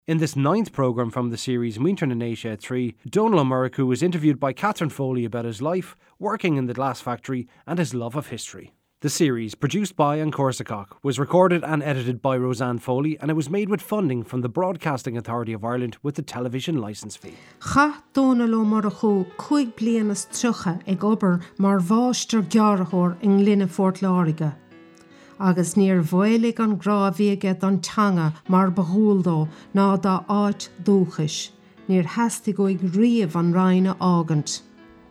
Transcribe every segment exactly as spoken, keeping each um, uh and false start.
In this ninth programme from the series Muintir na Naoise at three, Donal O'Murricu was interviewed by Catherine Foley about his life, working in the glass factory and his love of history. The series, produced by An Corsacock, was recorded and edited by Roseanne Foley, and it was made with funding from the Broadcasting Authority of Ireland with the television licence fee. Cha Donal O'Murricu chuig blianas trucha ag obair mar bháistir gearachóir in Linne Fort Láirige. Agus níor bhfuilig an grábhíige don teanga mar bahúldó ná dá áit dúchais, níor heasta go ag riamh an raine ágant.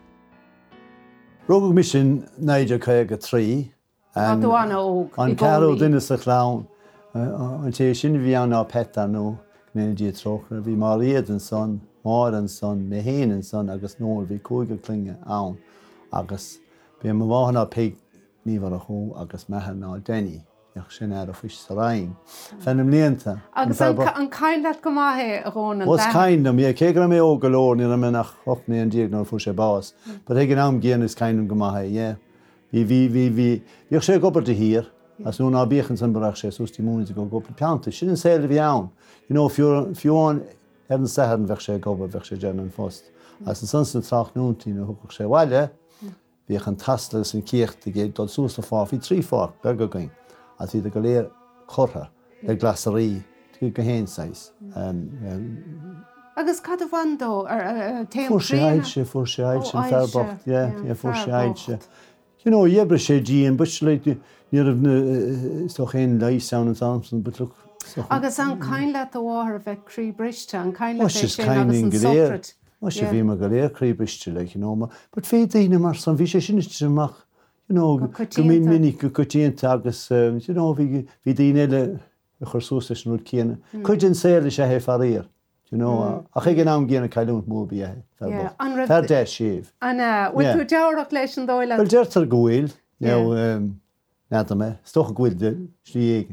Rugg mission Niger Craig at three. And on Carol Dinnis a clown, on Tashin Viana Petta no, Community Trocker, Vi Mariaden son, Maran son, Mehanen son, Agus Nor, Vi Koga Klinge, Aun, Agus, Be Mavana Pig, Nivaraho, Agus Mahana, Denny, Yachshinara Fish Sarain, Fenum Lienta. Agus an kind that come out, Ron. What's kind of me, a kegram o galore, near a menach, Hockney and Diagonal Fusha Boss, but Eganam Gian is kind of Gamahe, yeah. Vi vi vi vi vi ska gå på det här. Alltså när beken som bara ska så stimulera sig gå på pjante. Shouldn't say det vi on. You know if you're if you on hadn't said hadn't verkligen gå på verkligen genom fast. Alltså sånt som sagt nu till nu hur ska väl vi kan tasta sin kirte geht dort så så far vi tre far burger going. Att vi det galer korra. Det glasseri till gehen size. Um Agus cad bhain dó ar tail Fúrsaíte, fúrsaíte an fearbocht, yeah, yeah, fúrsaíte. You know, yebre sé Jean, but like near of so geen light sound and Thompson, but look. Agus an kind let the water of a Cree Brishta and kind let the kind in Galer. What should be my Galer Cree Brishta, like, you know, but faith in him or some vicious to mach, you know, come in mini cocotin tagus, you know, vi vi dinele a chorsus would kien. Couldn't say the Shahe Farir. You know, I think I'm getting a calon movie. Yeah, fair day shave. And with two Jarrock lesson though. Well, just a goil. Now, um, not me. Stoch goil de stiegen.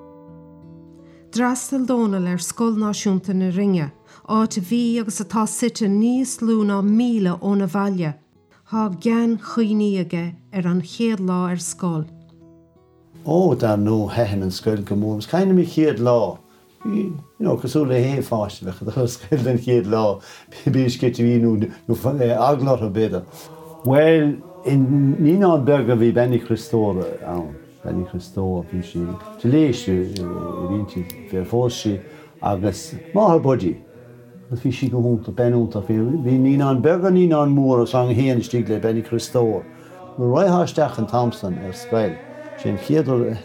Drastel Donal er skol náisiúnta na ringe. Áit bhí agus atá site níos lúna míle óna bhaile. Há gan chuoiníige ar an chéad lá ar skol. Oh, daar no hechen en skul gemoem. Is kind of me chéad lá. You know, because all the hay fast, the whole skill and head law, be sketchy no no aglot a bit. Well, in Nina Berger vi Benny Christor, um, Benny Christor, fishi. Chilish, vinci, for forshi, agus, mahar body. The fishy go home to Ben unter feel. Vi Nina Berger, Nina Moore, sang he and Stigle Benny Christor. The Roy Harstach and Thompson er spell. Shin Theodore,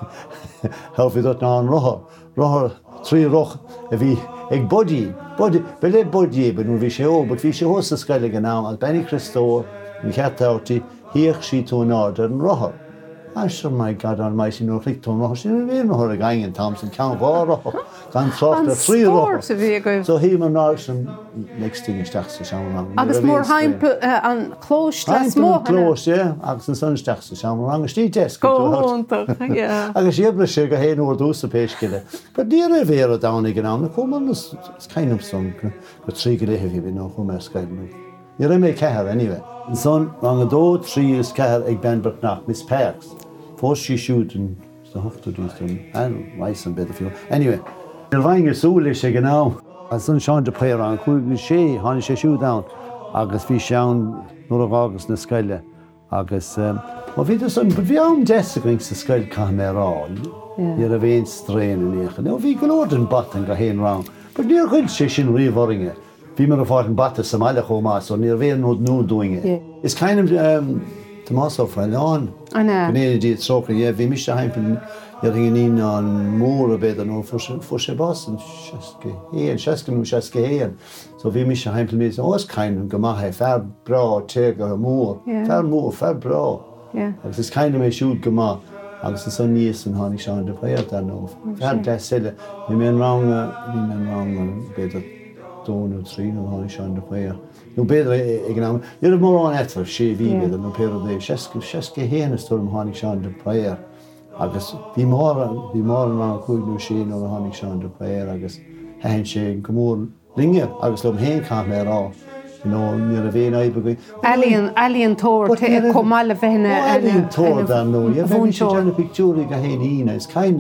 how we that now on Roher, Roher. Three roch, if he egg body, body, but let body, but we show, but we show us the sky again now, as Benny Christor, we had out here she to an order and roher. I said, my God Almighty, no click to roher, she didn't know her gang in Thompson, can't go roher, can't soft the three roher. So he and Narson, next thing is tax to Shaman. Agus more heimple and close, that's more close, yeah, Agus and Sun's tax to Shaman, Steve desk. Go on, yeah. Agus Yebra Sugar Hay no do the page killer. But dear Rivera down again on the common is kind of some but three get heavy, we know who my sky. You're a make care anyway. And son, long ago, three is care egg band but not Miss Parks. First she shooting, so have to do something. And rice and bit of fuel. Anyway, you're buying a soulish again now. As son Sean to play around, could she, honey, she shoot down. Agus fi Sean, no of August in the sky. Agus, um, well, we do something, but we aren't just going to sky camera all. You're a vein strain in here. Now, we go out and bat and go hen round. But near good session revoring it. We may have fought and bat to Somalia home, so near vein no no doing it. Yeah. It's kind of um Tomaso for on. I know. Canadian soccer, yeah, we miss the hype. You're in on more a bit than for for Shabas and Sheske. Hey, and Sheske no Sheske hey. So we miss the hype me. So it's kind of gemache fair bra take a more. Fair more fair bra. Yeah. It's kind of a shoot gemache. Agus the son niece and honey Sean the player that no. Fair that said we men wrong we men wrong better don't know three no honey Sean the player. No better economic. You're more on after she we better no pair of the Sheske Sheske hey and storm honey Sean the player. Agus vi more vi more na cool no she no honey Sean the player agus hen she gomor ringe agus lom hen kan mer off. You know, near a vein I begin. Alien, alien tour to come all of henne. Alien tour, then no. You have a picture like a hen. It's kind of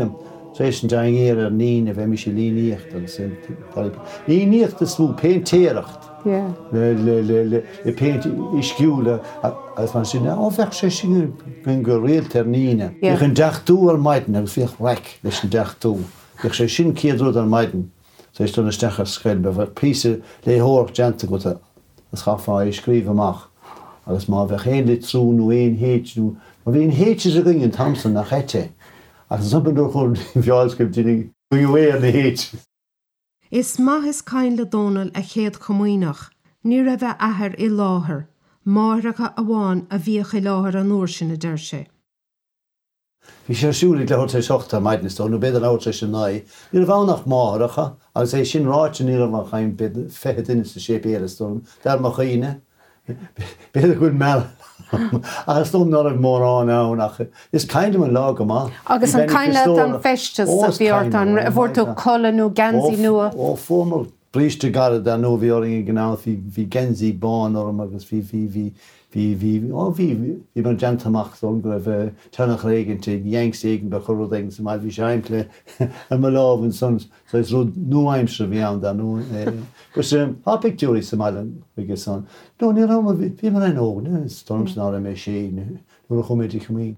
Seis an daing éar ar níine bheith mi sé líníocht agus líníocht is mú péintéirecht le péint isciúla as man sin á bheith sé sin gon go réalt ar níine. Ich an deachtú ar maidin agus bhíoh raic leis an deachtú. Ich sé sin céadrúd ar maidin. Seis donna stechar scail be bheith písa le hór genta go as chafá i scríomh amach. Agus má bheith chéad trú nó éon héit nó má bhíon héitis a ringin Thompson nach hete. Agus somban dúr chun bheáilscoil duine go bhé na héit. Is maith is cain le Donal a chéad chomhaoinach, ní ra bheith athair i láthair, máthracha a bháin a bhíoch i láthair an uair sin a deir sé. Bhí sé siúlaigh le thuirtrééis seachta maidnistó, nó beidir áirtrééis sin naí. Ní bhánach máthracha, agus é sin ráite ní mar chaim beidir fethe duine sa sé béiristóm, dar mar chaoine, beidir chuid mell. Agus dom nar a mór an ánach. Is kind of an lá go má. Agus an kind le an festas a bhíart an a bhórtú colanú gansaí nua. Ó fórmal bríste garad a nó bhíoring gná hí gensaí bán orm agus hí hí hí hí hí ó hí hí mar gentamach go bheith tenach réiginnte dhéangs éigen be chorúd éigen sa maid bhí seimple an má lábhann son so is rud nuaimsre bhí an da nó. Gus há pictúí sa maid bhí son. No, ní rá bhí mar an óg, storms ná mé sé nó a chuméidir chumí.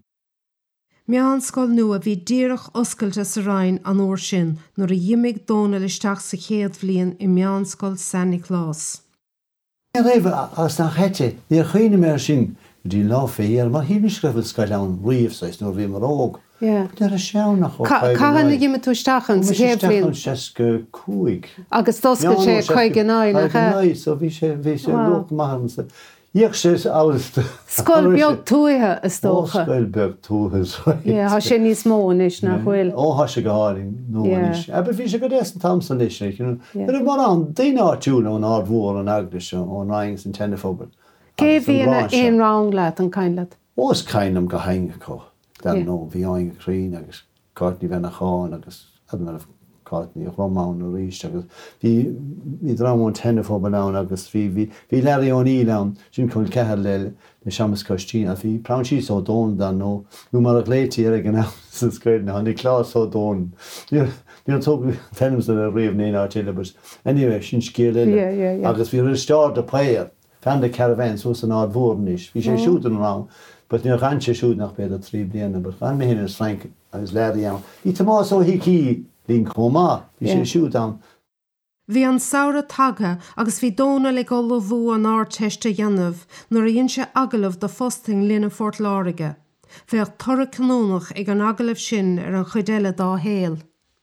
Meán scoil nua bhí díreach oscailte sa rainn an uair sin nuair a dhiimigh Donal isteach sa chéad bhliain i meán scoil Santa Claus. Ní raibh as nach hete, ní a chuoine mar sin dí lá féar, mar hí mis raibh scoil an riomhsáis nó bhí mar óg. Ní a seannach ó Ca hanna dhiime tú stachan sa chéad bhliain? Seasca cúig. Agus toscail sé chuig an áil nach é? So bhí sé bhí sé luch maithe. Díoch sé áilsta. Scoil beag túithe is tócha. Scoil beag túithe. Há sé níos mó is nach bhfuil. Ó há sé go háling nó is. Ebe bhí sé go déas an Thompson is. Ar mar an daine áitiúla an ardmhór an aglas ó náings an tenafóbal. Cé bhíonna éon rang leat an cain leat? Os cainam go hainge có. Dan nó bhí áinge chrín agus cáitní bheith nach cháin agus admar cáitní a chomán a ríist agus bhí bhí drámón tenafóbal an agus bhí bhí leirí ón í lán sin chun cethir le le seamas costín a bhí prán síos ó dón dan nó nó mar a léití ar an san scoil na ní clás ó dón. Ní an tóg tenams a riomh néon átíile bus. Anyway, sin scéal eile. Agus bhí ri stáir de pléir fan de caravan so an ard bhórnis. Bhí sé siúdan rá. But ní gan sé siúd nach beidir trí bliana, but gan mé hin is Frank agus léirí an. Í tamás ó hicí lín chomá, bhí sé siúd an. Bhí an saoire tagtha agus bhí Donal ag go bhú an áirteiste dhéanamh nuair a dhéon sé agalamh do fosting lína Fort Láirige. Bheadh torra canónach ag an agalamh sin ar an chuideile dá héal.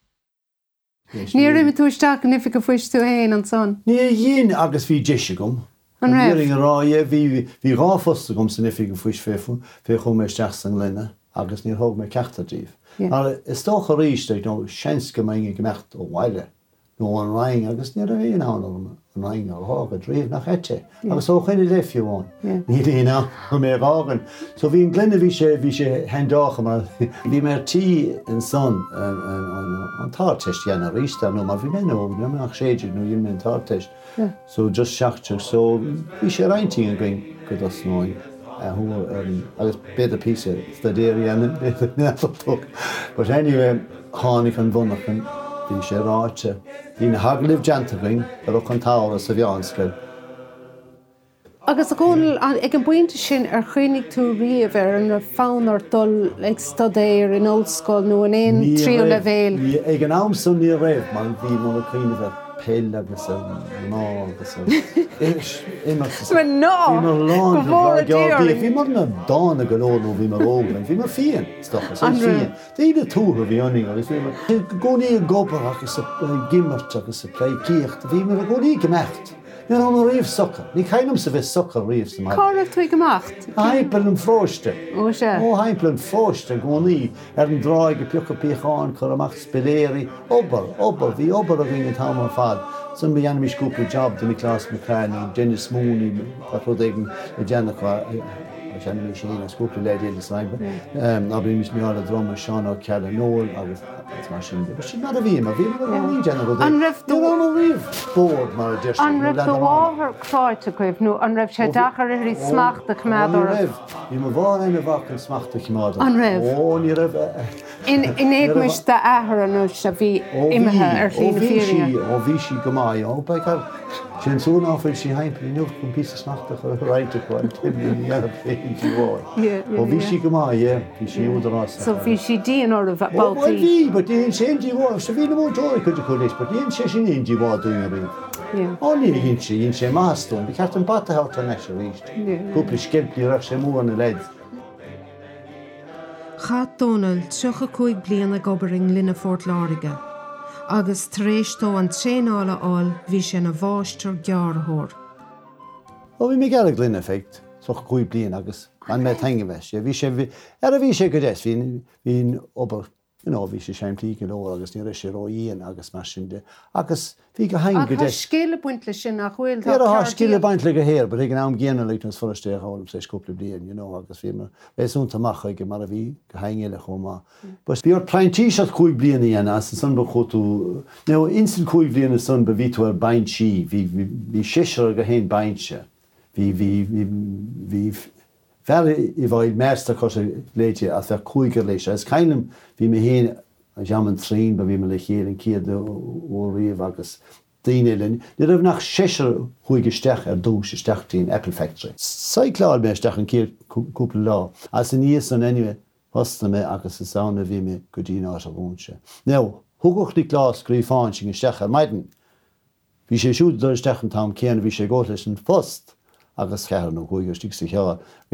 Ní raibh tú isteach nific go fuist tú héin an son? Ní dhéon agus bhí deise gom. An raibh? Bhí ráie bhí rá fosta gom san nific go fuist fé fé chum mé isteach san linne agus ní thug mé ceachtartíomh. Is tócha ríiste ag nó seans go mé gmecht ó bhaile. nó an raing agus ní a bhíon an an raing ar hága dríomh nach hete. Agus ó chuine lefiúháin. Ní dhéana mé rágan. So bhí an glunne bhí sé bhí sé hendácha mar bhí mar tí an son an táteist dhéana ríiste nó mar bhí mé nó nach séidir nó dhéon an táteist. So just seachtar so bhí sé reinting an gring go dos nóin. agus beidir písa stadéir an nettóg. But anyway, hánig an bhunnach an bhí sé ráite. Bhí na haglibh deantaring ar ó an tála sa bheánscail. Agus a gcóil ag an buinte sin ar chuinnig tú riamh ar an fánar dul ag stadéir in oldscoil nó an éon tríú le bhéil. Ag an amsú ní raibh man bhí mar a chuine bheith pell agus an ná agus an ná bhí mar na dána golónú bhí mar ógan, bhí mar fian stochas fian. Déad tútha bhí aning agus bhí mar gcónaí an gopar agus gimmart agus a pléicíocht, bhí mar a gcónaí gemecht. Ní an riomh socha. Ní chainm sa bheith socha riomh sa mai. Cáireadh tú gemacht? Haimpel an fróiste. Ó sé? Ó haimpel an fróiste gcónaí ar an dráig a piocha píocháin chur amach spiléirí. Obar, obar, bhí obar a bhí an tam ar fad. Sun bhí anam iscúpla job duna clás Macráin, Jenny Smúni, a chud éigen a déanach agus an mé sin scoúpla le déile saibe. A bhí mis meála drama seánna cead nóil agus mar sin. sin mar a bhí a bhí í déanana go An raibh dú an riomh bód mar a deir. An raibh do bháthar chráite goibh nó an raibh sé dachar irí smachta chmádar. Bhí mar bhá aine bhacan smachta chmádar. An raibh. Ó, ní raibh. In éagmis de ahar an nuis a bhí imethe ar lína fíringe. Ó bhí si go mai, ó baicáil sin súna áfuil si haimp í nucht chun písa smachta chu ráite chuil tibí ar féin tí bháil. Ó bhí si go mai, bhí si údarrás. So bhí si díon or a Ó baltaí. bhí, but díon sé tí bháil, sa bhí na mótóir chuide chuilis, but díon sé sin tí bháil dúna bhí. Ó ní hín sé, hín sé mástún, bhí ceart an bata háta leis a ríist. Cúpla scimpli rach sé mú an a leid. Chad Donald tucha chuig bliana gobaring lína Fort Láirge, agus tréistó an tréála áil bhí sé na bháistir gearthóir. Ó bhí mé gearach glynne féict, soch chuig blian agus an mé teanga bheis. Bhí sé ar a bhí sé go des, hín obair, bhí sé seimplí go ó agus ní sé róíon agus mar sin de. Agus bhí go hain go Ach des. scéile buintle sin nach bhfuil Ar a skille baint le go héir, but ag an am géanana le an foriste hálam sé scoúpla blian, you know, agus bhí mar bheits úntaach ag mar a bhí go haingeile chomá. Bus bhí ar pleintí seat chuig bliana dhéana as an san ba chotú. Now, instant chuig bliana san ba bhí tú ar baint sí, bhí séisiar go héin baintse. Bhí bhí Fer I bhid measta chu léite a bheith chuige leis. Is caiinnim bhí mé héin a jaman trín ba bhí me le chéad an céad ó riomh agus daine linn. Ní raibh nach séisiar chuige steach ar dús isteachtaín Apple Factory. Saicláil mé steach an céad cúpla lá. As in níos an anyway, hosta me agus is saona bhí me go dtí ná a bhúnse. Now, thugacht ní glás grí fáin sin steach ar maidin. Bhí sé siúd ar steach an tám céan bhí sé ggó leis an fost. agus chear nó chuige stig sa cheá.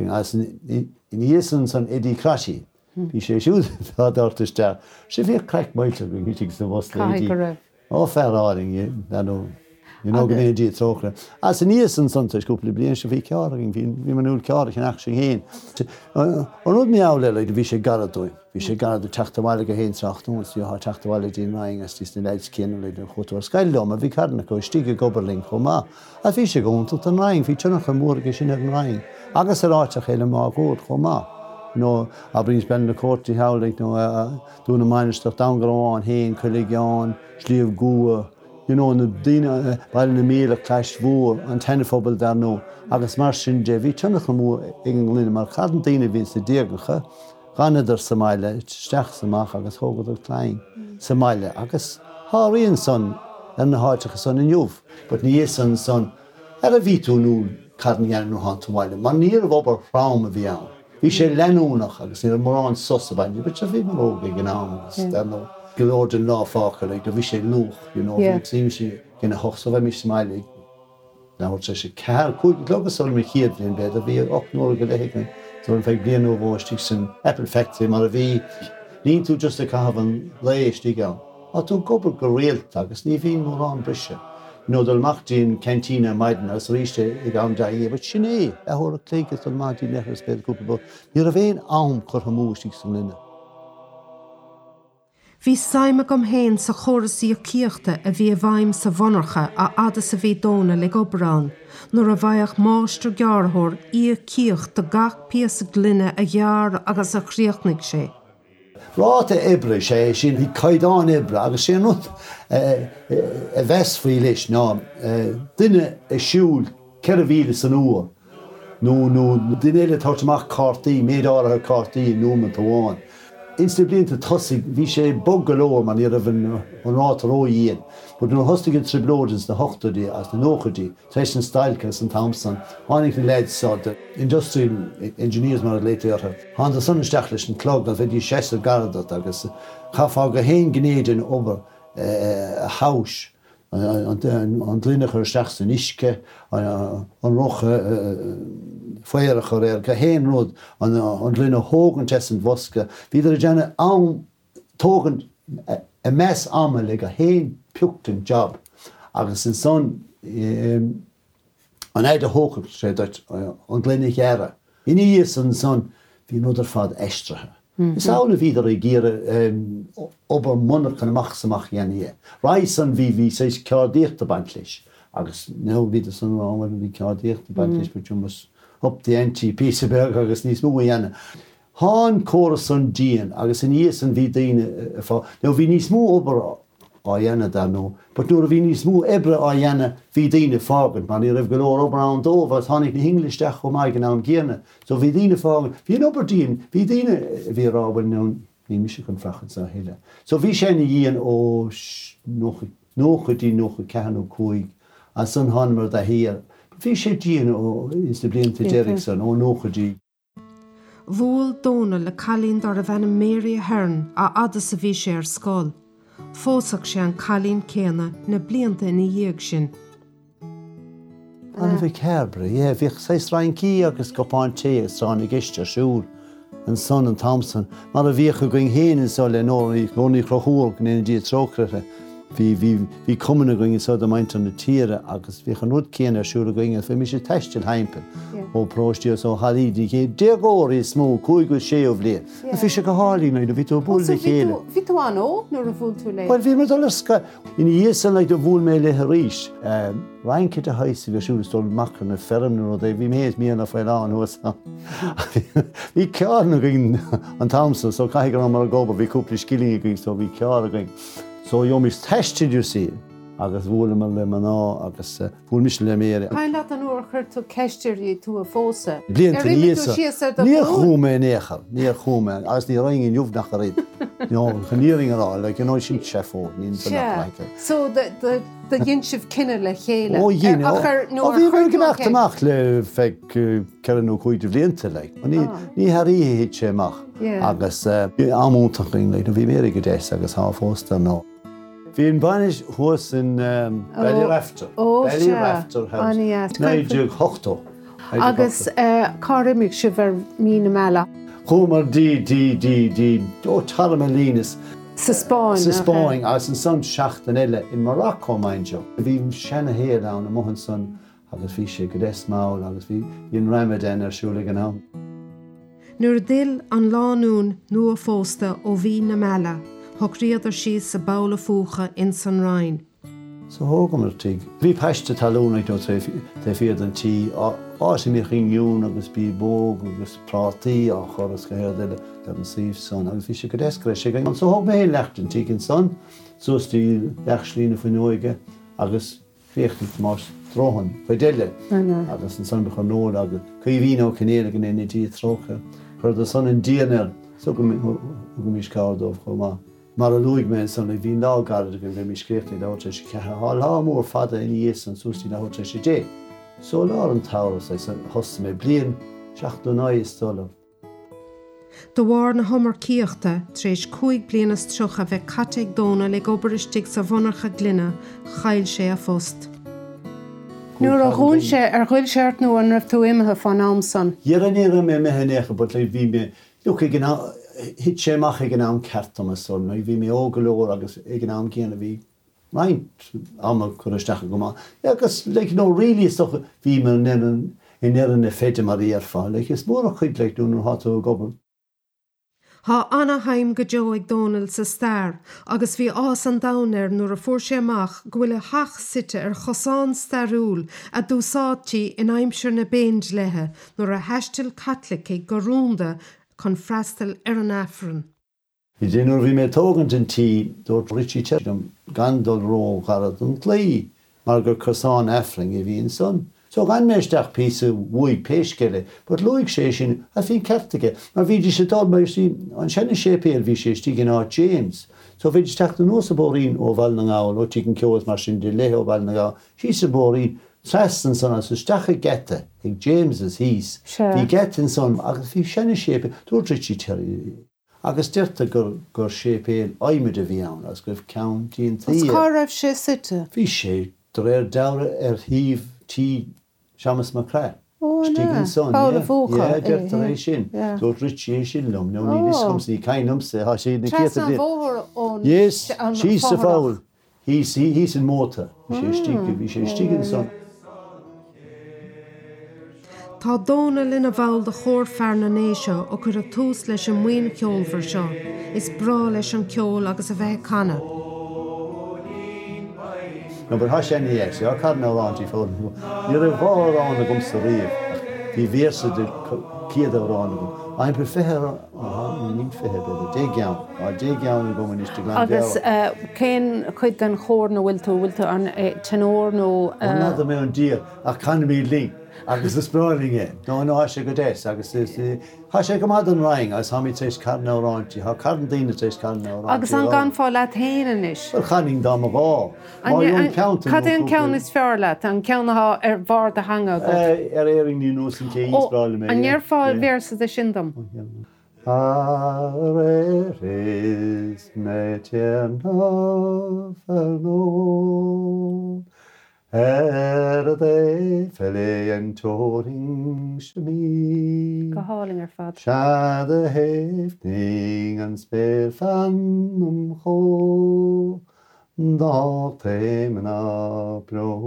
In ísan san Eddie Crashy, bhí sé siúd dáirtaiste. sé bhí creic mailte go hitig sa bhos le ó fearáing nó gan édí trochra. As in ísan san cúpla blion se bhí ceáing bhí manúil ceáach an sin héin. An rud mé áile le bhí sé garadúin. Bhí sé garad teachtamhaile go héon trachtún sí á teachtamhaile dín raing as tí na leid cin le den chutúir scailom a bhí carna go stíige gobarling chomá. A bhí sé gúnta an raing, hí tunach an mór go sin ar an raing. Agus a ráiteach chéile má gód chomá. No, a brings ben na córtaí healaigh nó dúna maineisteach dangaráin, héin chuileáin, slíomh gua, you know, na daine bail na míle clais mhór an tenafobal dar nó. Agus mar sin de bhí tunach an mór ag an glíine mar chadan daine bhí sa déagacha. Ganadar sa maile, steach samach agus thógad ar cléin sa maile. Agus háíonn son ar na háitecha son in jomh, but ní é san son ar a bhí tú nó cadan dhéanam nó háanta maile. Man níor a bhobar frám a bhí ann. Bhí sé lenúnach agus ní marrán sosa bainne, but a bhí mar óga ag an am agus nó golóir den lá fácha le, do bhí sé luch, you know, bhí tíim sé gina hosa bheith mis maile. Náir sé sé cear chuig legus sol mé chiad blion bed a bhí och nóir go leithigna. So in fact, blian ó bhóistí san Apple Factory mar a bhí líon tú just a caihabh an léistí gan. A tú gobar go réalta agus ní bhíon mórrán brise. nó dul machtín cantína maidin as ríiste ag am da é, but sin é a thóra cléigeas an mátí nechas bed cúpla. Ní a bhéon am chur hamúistí san linne. Bhí saime gom héin sa chorasí a cíochta a bhí a bhaim sa bhonarcha a ada sa bhí dóna le gobrán, nuair a bhaich máistir gearthóir í a cíocht do gach pías a glynne a ghear agus a chríochnig sé. Ráta ibre sé sin bhí caiidán ibre agus sé nó a bheits faoi leis ná duine a siúil ceir a bhíle san uair nó nó duine éile tartamach cartaí, méadáirithe cartaí nóman amháin. Insta blianta tosaigh bhí sé bog golóir man ar a bhín an ráta róíon, bud nó thosaigh triblóidens na hochtaí as na nóchadaí, treis an Stailchas an Thompson, tháinig na leid sa de industrial engineers mar a léiteartha. Tháinig san isteach leis an clog a bheití séasa garadat agus chafá go héin gnéidean obair a haus an glynne chuir isteach san isce, an rocha foiarach ar éir, go héin rud an glynne hógan te an bhosca. Bhí ar a déanna am tógan a mes ama le go héin piúchtain job agus in son an éid a hógan sé an glynne chéara. In í san son bhí nó ar fad eistrathe. Is ála bhí ar a ggéire obair munach an amach samach dhéana. Ráis san bhí bhí sé ceardíocht a baint leis. agus nó bhí san ráhar bhí ceardíocht a baint leis, but jumas up the entí písabeag agus níos mú dhéanana. Háin córas san díon agus in níos an bhí daine fá. Now bhí níos mú obair á dhéanana dá nó, but nuair a bhí níos mú ebre á dhéanana bhí daine fágan, man ní raibh go leor obair an dómh as tháinig na hinglisteach go maith an am géana. So bhí daine fágan, bhí an obair díon, bhí daine bhí rábhain nó ní mis chun frachan sa heile. So bhí sé na dhéon ó nóchadí nócha ceanú cuaig a san hanmar a hir. Bhí sé díon ó is de blianta Derrickson ó nóchadí. Bhúil dóna le chalín dar a bhena Mary Ahern a ada sa bhí sé ar scáil. Fósach sé an chalín céna na blianta ina dhéag sin. Anna bhí cearbre, é, bhí seis rain cí agus gopáin té agus ránig iste siúr an son an Thompson. Mar a bhícha going héanaan so le nóí nóí chrochúr gan éana dí trócrate. Bhí bhí cumanna going so a maint an na tíre agus bhí an rud céan ar siúr a going a bhí mi sé teistil heimpin. Ó próstíos ó halídí ché dégóirí smó cúig go sé ó bhlé. A bhí sé go hálína a bhí tú búil le chéile. Bhí tú an ó nuair a bhúil tú le? Well, bhí mar dul sca in dhéasan le do bhúil mé le ríis. Raincit a haisi bhí siúrastól macran na ferm nó é bhí méad míana a fáil an huas. Bhí cearna going an Thompson, so caiigar an mar a goba bhí cúpla skilling going, so bhí cearna going. So jo mis testidir sí agus bhúla mar le maná agus bhúl mis le mére. Cailá an uair chuir tú ceisteirí tú a fósa. Blianta níosa. Níor chúma néchal, níor chúma, agus ní roiing in júh nach a réid. No, chaníring ará, le gin sin sefó, nín nach leike. So the gin sibh cinenne le chéile. Ó dhéine, ó bhí go gneach amach le feic ceanú chuid a bblianta le. Ní haríhé hit sé amach. Agus amúntaching le, bhí mé go déis agus há fósta ná. Bhí an bainis thuas in Ballyrafter. Ballyrafter has neidir hochtó. Agus cárimig si bhar mína meile. Chumar dí dí dí dí ó Tarmalínas. Sa Spáin. Sa Spáin, agus an son seachtain eile in Morocco mainjo. Bhí sena héad an a mohan son agus bhí sé go des máil agus bhí in Ramadan ar siúla an am. Nuair dil an láún nua fósta ó bhí na meile. Thug riadar sí sa bála fúcha in San Ryan. So thógam ar tuig. Bhí peiste talúna do té fiad an tí áisi mé chingiún agus bí bóg agus prátaí á choras go héir deile an síomh son agus bhí sé go descra sé an so thug mé lecht an tí an son sos tí leachslína fa nuige agus féchtí más tróhan fa deile agus an son be chu nóir agus chu bhí á cinnéile gan éana tí trócha chuir a son an díanaar so go mís cáildómh chu má. Mar a luig me son le bhí lágad go bhí scéirtaí láte sé ce há lá mór fada in dhéas an sústí láte sé dé. So lá an táras é san hosta mé blian seachtú náis stolam. Do bhhar na homarcíochta tréis cúig blianas trocha bheith caiteag dóna le gobaristigh sa bhonarcha glunne chail sé a fóst. Nuair a dhún sé ar ghuiil seart nó an raibh tú imethe fan amsan. Dhéar an éire mé mehannécha, but le bhí mé hit sé mach ag an am ceartama son, no bhí mé ógalóir agus ag an am céanna bhí maint ama chuiristeach go má. Agus le nó rilí socha bhí me in éan na féide mar ar fá, le is mór a chuid le dún hatú gobal. Tá Anaheim go deo ag Donald sa stair, agus bhí ás an danar nuair a fuair sé amach go bhfuil hach site ar chosán starúil a dúsátí in aimseir na bénd lethe nuair a heistil Catholic ag gorúnda chun freistal ar an affran. I déanúir bhí mé tógant an tí dúirt Richie Chettam gandal ró garad an tlí mar gur cosán affring i bhíon son. So gan méisteach písa bhuaig péisceile, but luig sé sin a bhí ceirrtaige. Mar bhíidir sé dal mar sí an sena sépéal bhí sé stígin á James. So bhíidir teach an nósa bórín ó bhil na gáil, ó tí an ceolas mar sin de lethe ó bhil na gáil. Sí sa bórín trestan son as stacha gete ag James's hís. Bhí getan son agus bhí sena sépéal, dúirt Richie Terry. Agus deirta gur gur sépéal aimime a bhí ann, as goibh ceann tí an tí. Os cá raibh sé site? Bhí sé do réir dara ar híomh tí Seamus McCrae. Oh, Stígin son, Paula Fúcha. Yeah, deirta é sin. Dúirt Richie é sin lom, nó ní liscums ní cainumsa, há sé na Tras céta an bhí. bhór ón... Yes, an she's a fóharach. foul. He's he, he's in motor. Bhí sé stígin, bhí sé stígin son. Tá Donal ina bhall de chóir fear na néisio ó chur a tús leis an muoin ceolfar seo. Is brá leis an ceol agus a bheith canna. No, but há sé ní eis, á cad ná rántí fór. Níor a bhár an a gums a riamh. hí bhésa de céadárán. I'm prefer ní fé dé gean a dé gean go man iste glan. Agus cén chuid an chór nó bhfuil tú bhfuil tú an tenór nó ná mé an dia a can mí lí agus is sprálinge. No no sé go dés agus há sé go an raing as ha mí tééis carnáránti, ha cardan daine tééis carnáránti. Agus an gan fá le héanaan is. Chaning dá a bhá. Cad an ceann is fear le an ceannaá ar bhar a hanga go. Ar éing ní nó an cé sprála mé. An near fáil versa a sindam. Ares meternal fellow, er de fele en toring shmi. Gehaling er fad. Shade hefting en spel fan um ho, da temena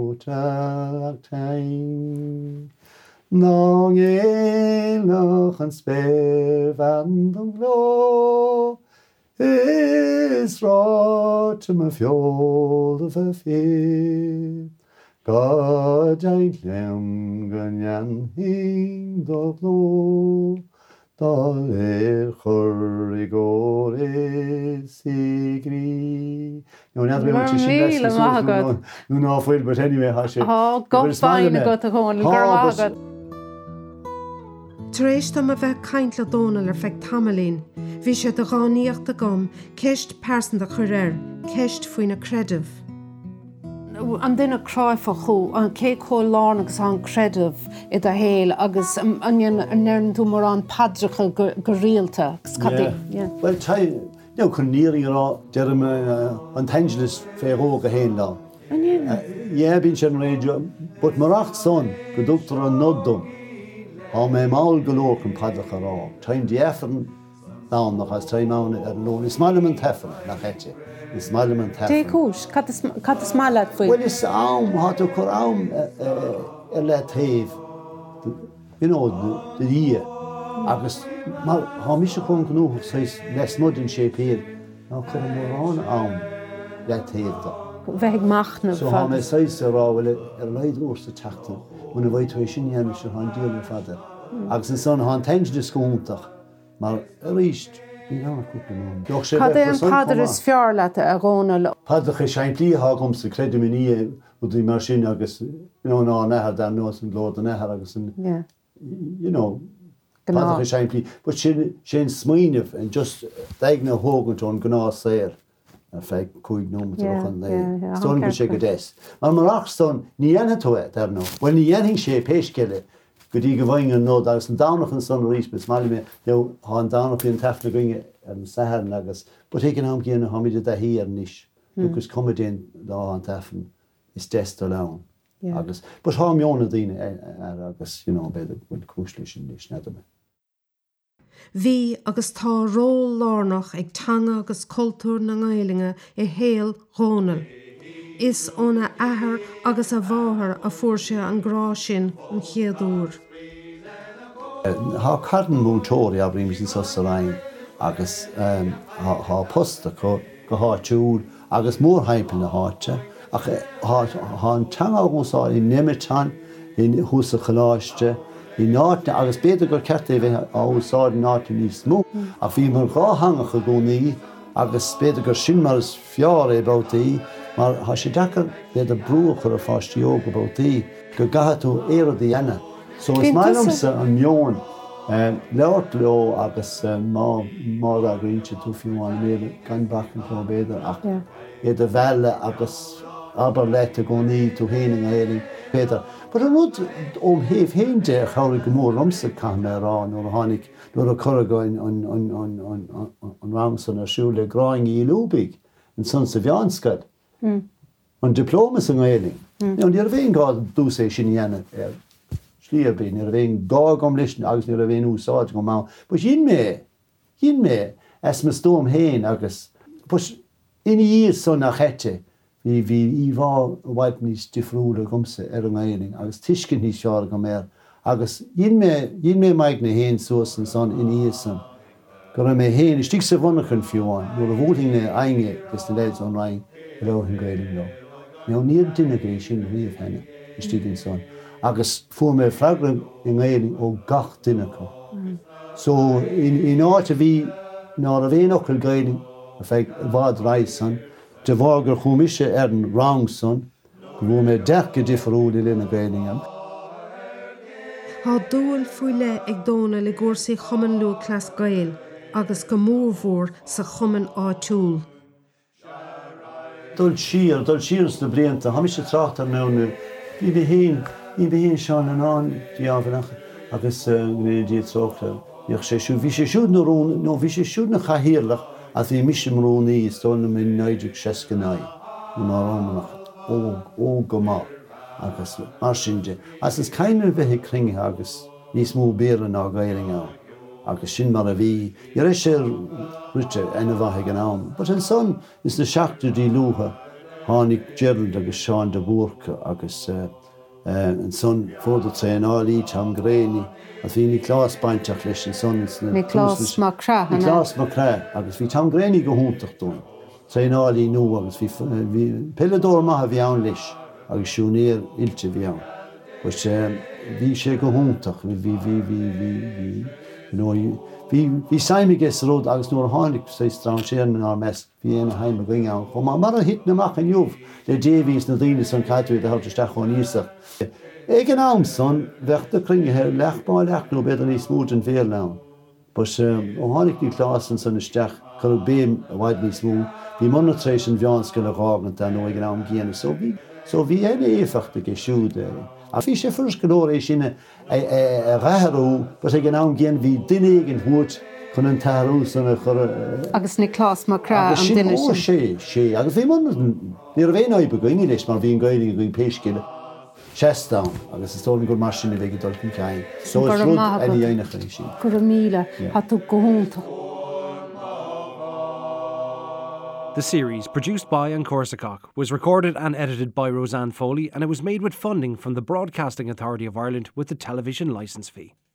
protactain. Nog el noch en spel van den blå, is rot me fjol of a fear. God I lem ganyan hing do blå, da er chorigor is sigri. No, not very much. No, no, full, but anyway, how she. Oh, go fine, go to go and go. Taréis tá a bheith caint le dónal ar feicth tamalainn, bhí sé do gáíocht a gom, ceist persan a chuir, ceist faoin na credamh. An duine cráifa chu, an cé có lán agus an credamh i a héal agus an nearn tú mar an padracha go réalta. Well, tai, no, chun níring ará, dearm an tangelis féróga héin lá. Yeah, bín sé an réidir, but marach son, go dúchtar an nodum. Á mé máil golóir an padracha rá. Táim diafan dánach as táim án ar lón. Is máile an tefan nach éte. Is máile an tefan. Té cúis, cad is máile faoi? Well, is ám, há tú chur ám ar le taobh, you know, the dhí. Agus, há mis a chun gnúch sais les mudin sé péir. Ná chur an mórán ám le taobh da. Bheith machna. So há mé sais ar ráhfuil ar leid úr sa teachtan. When a bhaid sin dhéanamh se an díal fada. Agus an son há teint de scóntaach, mar a ríist ní ná cúpla nó. Cad é an padar is fear le a gcóna? Padach é seimpli hágum sa credim in í u dí mar sin agus ná nethar dar nuas an glód a nethar agus an, you know, padach é seimpli. But sin smaoineh and just daigna hógant ón gná séir. A feg cúig nó muach an lé. Stón go sé go dés. Mar marach stón ní dhéana tú é dar nó. Well ní dhéanaing sé péisceile go dtí go bhaing an nó agus an dánach an son rís, but smáile mé leo há an dánach an tefla goinge ar an saharan agus, but hic an am cíanna hamide a hí ar níis. Lucas comedin lá an tefan is des do lán. Agus, but há mionna daoine ar agus, you know, beidir bhain cúsla sin níos nedame. Bhí agus tá ról lánach ag teanga agus cultúr na ngailinge i héal ghónal. Is óna ahar agus a bháthar a fuair sé an grá sin an chéadúr. Tá cardan mútóirí a bhrí sin sos a rain agus há posta go háitiúil agus mór haimpen na háite. Ach há an teanga gúsá i Nimitan, i húsa chaláiste, I náte agus beidir gur certe bheith áúsáid náte níos mó. A bhí mar gá hangacha gúnaí agus beidir gur sin mar is fear é bátaí, mar há sé dechar beidir brúach ar a fáistíoga bátaí go gaitú éad i ana. So is mailamsa an mion leart leo agus má a ríte tú fiúáin méle gan bachan chló beidir ach iad a bheile agus aber lete gúnaí tú héanaing a éing Peter. But an ud om hef heen de chaurig gemór omsa can rá nor a hánig nor a choragáin an Ramson a siúle gráing í lúbig in son sa bheanskad. An diplomas an éling. An ar bhéin gád dú sé sin dhéana ar slíabín, ar bhéin gá gom listin agus ar a bhéin úsáid go má. But yin mé, yin mé, es me stóm héin agus. But in í son a chete, Vi vi I var white níos difriúla gomsa ar an éing, agus tiiscin níos seála go méir. Agus yin mé maig na héin suas an son in íasan. Go ra mé héin, is stig sa bhannachan fiúáin, nuair a bhúting na ainge gus na leid an rain leir an gailing lo. Now níor duine gé sin riomh henne, is stig an son. agus fu mé fragra in éing ó gach duine chu. So in áit a bhí ná a bhéon ochil gaiiling a feh bhád reis san, de bhágur chumise ar an rang san, go bhfuil mé decha difriúil lena gaiilingam. Tá dúil fuile ag dóna le gúrsaí chuman lu clas gail agus go mórmhór sa chuman áitiúil. Dul siar, dul siars na blianta, ha mi sé trátar nánu, hí bhí hén, hí bhí hén seán an án diafanach agus gné dí tróchtar. Bhíoh sé siú, bhí sé siúd na rún, nó bhí sé siúd na chahiirlach a bhí misim rúnaí is tóna mi neidir sescanáid na mar rámanach ó, ó go má agus mar sinne. As is caiinir bheitthe cringthe agus níos mó béran á gaiiling á. agus sin mar a bhí, ar é sé rute ina bhathe an am. But an son is na seachtar dí luha, tháinig Gerald agus Seán de Búrca agus uh, uh, an son fóda tréanálaí Tom Graney, a bhí ní clás bainteach leis an son. Ní clás má crá. Ní clás má crá, agus bhí Tom Graney go húntaach dún. Tréanálaí nó agus bhí pilladór maithe bhí ann leis, agus siúnéir ilte bhí ann. But bhí sé go húntaach, bhí bhí bhí bhí bhí Bhí saimiges ród agus nuair tháinig sé strán séan ná mes bhí éana haim a going ann. Chum mar a hit naach an jobh le déhís na daoine san caiitiúid a háteteach chuin ísach. Ag an am son bheachta cringthe lechbáil leachnú beidir níos smúd an bhéir lán. Bus ó tháinig ní chlásan san isteach chu béim a bhaid níos smú, bhí monitrééis an bheánscoil a gágan an nó ag an am géana so bhí. So bhí éile éfachta go siúd. A bhí sé furs golóir é sinne a ratharú, bus ag an am géan bhí duine an thuairt chun an tarú sanna chur. Agus ní clás má crá an duine sin. sé sé, agus bhí man ní a bhéon áid begaine leis mar bhíon gaiiling go péiscile. Chestdown, agus is tóna gur mar sinna bheith dul chun cein. So is rud a dhéanach é sin. Gur a míle hatú go húnta. The series, produced by An Corsacach, was recorded and edited by Roseanne Foley, and it was made with funding from the Broadcasting Authority of Ireland with the television licence fee.